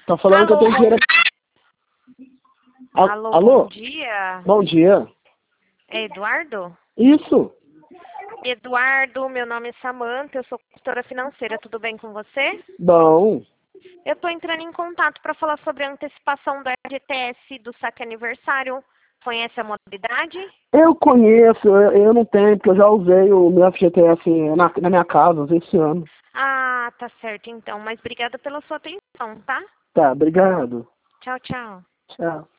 Tá falando que eu Alô, tenho dinheiro. Alô, bom dia. Bom dia. É Eduardo? Isso. Eduardo, meu nome é Samantha, eu sou consultora financeira, tudo bem com você? Bom. Eu estou entrando em contato para falar sobre a antecipação do FGTS do saque aniversário. Conhece a modalidade? Eu conheço, eu não tenho, porque eu já usei o meu FGTS na minha casa, usei esse ano. Ah, tá certo então, mas obrigada pela sua atenção, tá? Tá, obrigado. Tchau, tchau. Tchau.